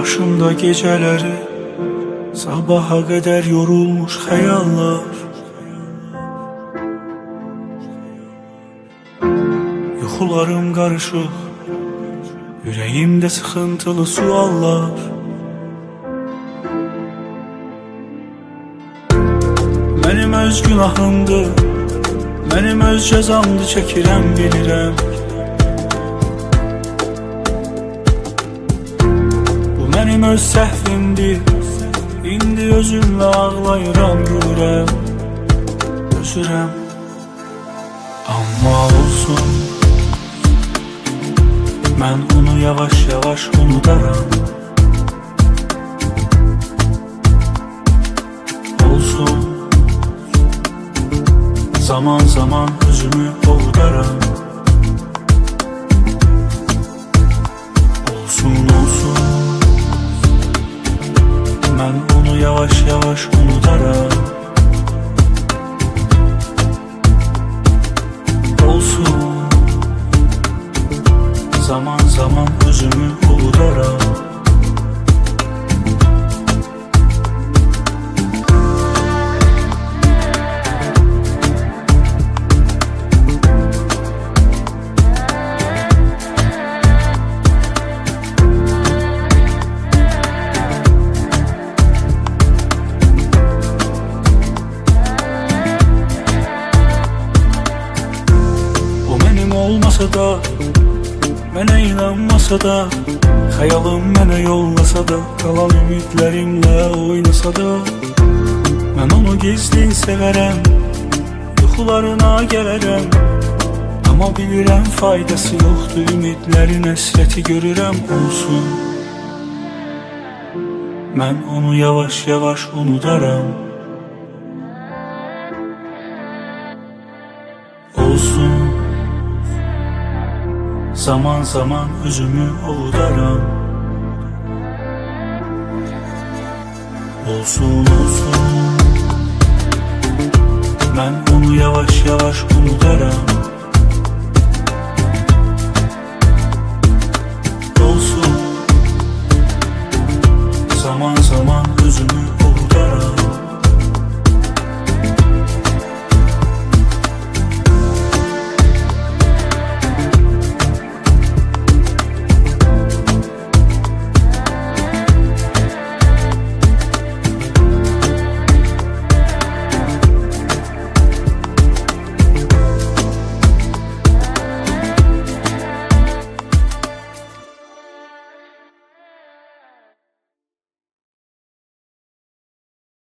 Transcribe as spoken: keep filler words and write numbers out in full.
başımda geceleri, sabaha kadar yorulmuş hayallar. Yuxularım karışık, yüreğimde sıkıntılı suallar. Benim öz günahımdı, benim öz cezamdı, çəkirəm bilirəm. Bu benim öz səhvimdir, indi özümlə ağlayıram, gülürəm, özürəm. Amma olsun, mən onu yavaş yavaş unudaram. Olsun, zaman zaman özümü ovudaram. Olsun olsun, mən onu yavaş yavaş unudaram. Olsun, zaman zaman özümü ovudaram. Olmasa da, mənə inanmasa da, xəyalım mənə yollasa da, qalan ümidlərimlə oynasa da, mən onu gizli sevərəm, yuxularına gələrəm. Amma bilirəm faydası yoxdur, ümidlərin əsrəti görürəm. Olsun, mən onu yavaş yavaş unudaram. Olsun, zaman zaman özümü ovudaram. Olsun olsun, mən onu yavaş yavaş unudaram.